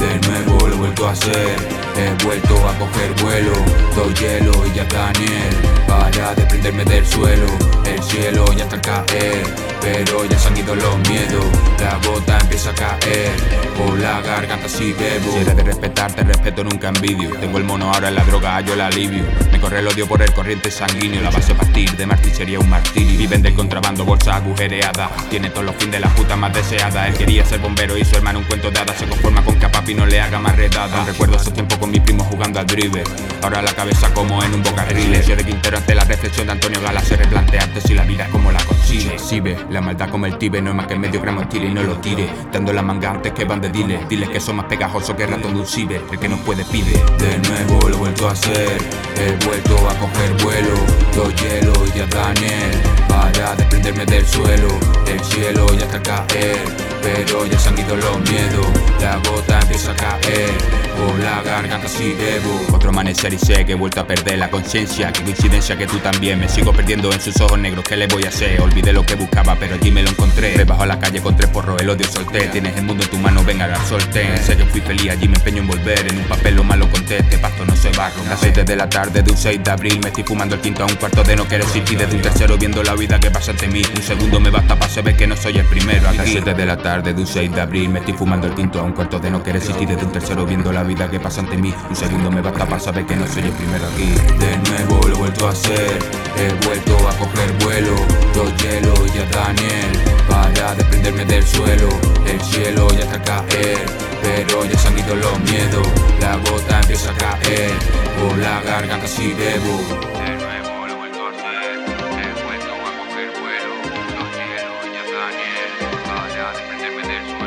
De nuevo lo he vuelto a hacer, he vuelto a coger vuelo. Doy hielo y ya Daniel, para desprenderme del suelo. El cielo ya está al caer, pero ya se han ido los miedos. La gota empieza a caer, por la garganta si bebo. Si eres de respetar, te respeto, nunca envidio. Tengo el mono, ahora en la droga yo el alivio. Me corre el odio por el corriente sanguíneo. La base partir de Martí sería un martirio. Viven del contrabando, bolsa agujereada. Tiene todos los fines de la puta más deseada. Él quería ser bombero y su hermano un cuento de hadas. Se conforma con que a papi no le haga más redada. Recuerdo esos tiempos con mi primo jugando al drible. Ahora la cabeza como en un bocarriles. Yo de Quintero ante la reflexión de Antonio Gala. Se replantearte si la vida es como la consigue. Si ve, la maldad como el tibe. No es más que medio gramo tire y no lo tire. Dando la manga antes que van de diles. Diles que son más pegajosos que el ratón de un ciber. El que no puede pide. De nuevo lo he vuelto a hacer, he vuelto a coger vuelo. Doy hielo y ya Daniel, para desprenderme del suelo. El cielo ya está al caer, pero ya se han ido los miedos. La gota empieza a caer, por la garganta si debo. Otro amanecer y sé que he vuelto a perder la conciencia. Qué coincidencia que tú también. Me sigo perdiendo en sus ojos negros, ¿qué le voy a hacer? Olvidé lo que buscaba, pero allí me lo encontré. Me bajo a la calle con 3 porros, el odio solté. Tienes el mundo en tu mano, venga la solté. Sé que fui feliz, allí me empeño en volver. En un papel lo malo conté, este pasto no se va a romper. Las 7 de la tarde de un 6 de abril. Me estoy fumando el quinto a un cuarto de no querer existir. Desde un tercero viendo la vida que pasa ante mí. Un segundo me basta para saber que no soy el primero aquí. Las 7 de la tarde de un 6 de abril. Me estoy fumando el quinto a un cuarto de no querer existir. Desde un tercero viendo la vida que pasa ante mí. Un segundo me basta para saber que no soy el primero aquí. De nuevo lo he vuelto a hacer, he vuelto a coger vuelo. Doy hielo y ya Daniel, para desprenderme del suelo. El cielo ya está al caer, pero ya se han ido los miedos. La gota empieza a caer, por la garganta si bebo. De nuevo lo he vuelto a hacer, he vuelto a coger vuelo. Doy hielo y ya Daniel, para desprenderme del suelo.